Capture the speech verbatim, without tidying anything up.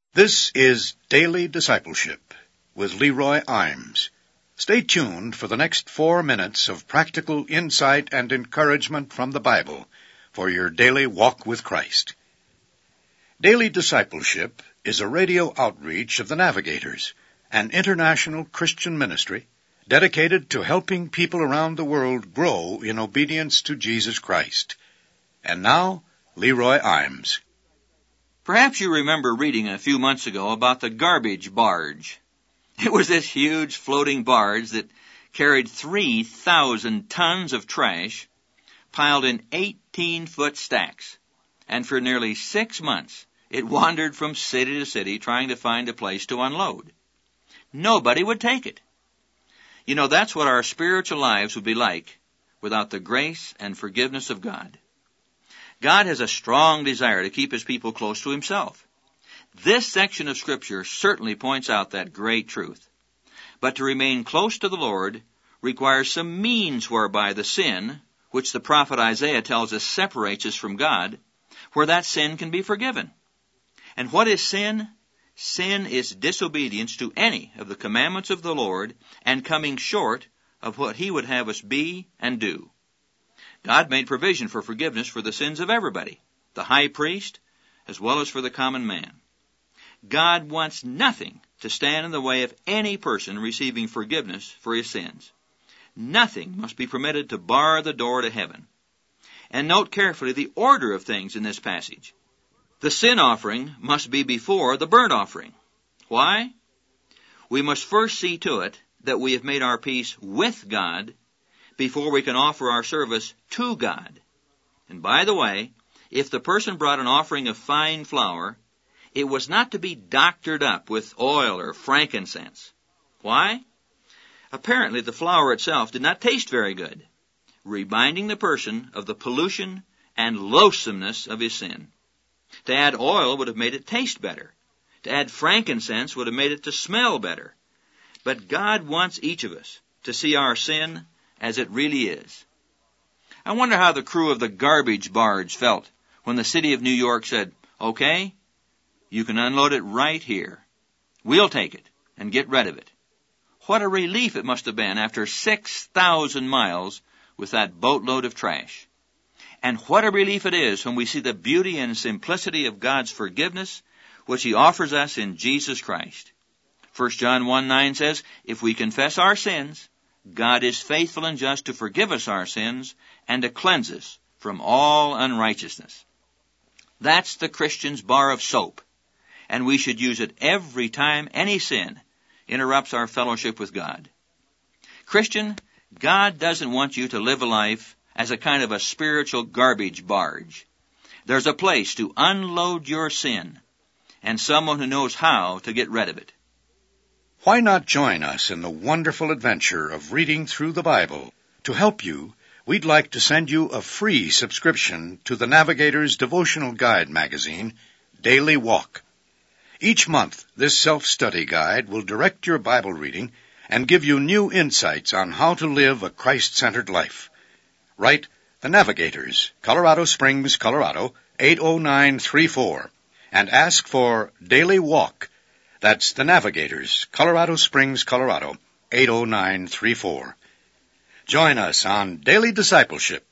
This is Daily Discipleship with Leroy Imes. Stay tuned for the next four minutes of practical insight and encouragement from the Bible for your daily walk with Christ. Daily Discipleship is a radio outreach of the Navigators, an international Christian ministry dedicated to helping people around the world grow in obedience to Jesus Christ. And now, Leroy Imes. Perhaps you remember reading a few months ago about the garbage barge. It was this huge floating barge that carried three thousand tons of trash piled in eighteen-foot stacks. And for nearly six months, it wandered from city to city trying to find a place to unload. Nobody would take it. You know, that's what our spiritual lives would be like without the grace and forgiveness of God. God has a strong desire to keep His people close to Himself. This section of Scripture certainly points out that great truth. But to remain close to the Lord requires some means whereby the sin, which the prophet Isaiah tells us separates us from God, where that sin can be forgiven. And what is sin? Sin is disobedience to any of the commandments of the Lord and coming short of what He would have us be and do. God made provision for forgiveness for the sins of everybody, the high priest, as well as for the common man. God wants nothing to stand in the way of any person receiving forgiveness for his sins. Nothing must be permitted to bar the door to heaven. And note carefully the order of things in this passage. The sin offering must be before the burnt offering. Why? We must first see to it that we have made our peace with God before we can offer our service to God. And by the way, if the person brought an offering of fine flour, it was not to be doctored up with oil or frankincense. Why? Apparently the flour itself did not taste very good, reminding the person of the pollution and loathsomeness of his sin. To add oil would have made it taste better. To add frankincense would have made it to smell better. But God wants each of us to see our sin as it really is. I wonder how the crew of the garbage barge felt when the city of New York said, "Okay, you can unload it right here. We'll take it and get rid of it." What a relief it must have been after six thousand miles with that boatload of trash. And what a relief it is when we see the beauty and simplicity of God's forgiveness, which He offers us in Jesus Christ. First John one nine says, "If we confess our sins, God is faithful and just to forgive us our sins and to cleanse us from all unrighteousness." That's the Christian's bar of soap, and we should use it every time any sin interrupts our fellowship with God. Christian, God doesn't want you to live a life as a kind of a spiritual garbage barge. There's a place to unload your sin and someone who knows how to get rid of it. Why not join us in the wonderful adventure of reading through the Bible? To help you, we'd like to send you a free subscription to the Navigator's devotional guide magazine, Daily Walk. Each month, this self-study guide will direct your Bible reading and give you new insights on how to live a Christ-centered life. Write The Navigators, Colorado Springs, Colorado, eight oh nine three four, and ask for Daily Walk. That's The Navigators, Colorado Springs, Colorado, eight oh nine three four. Join us on Daily Discipleship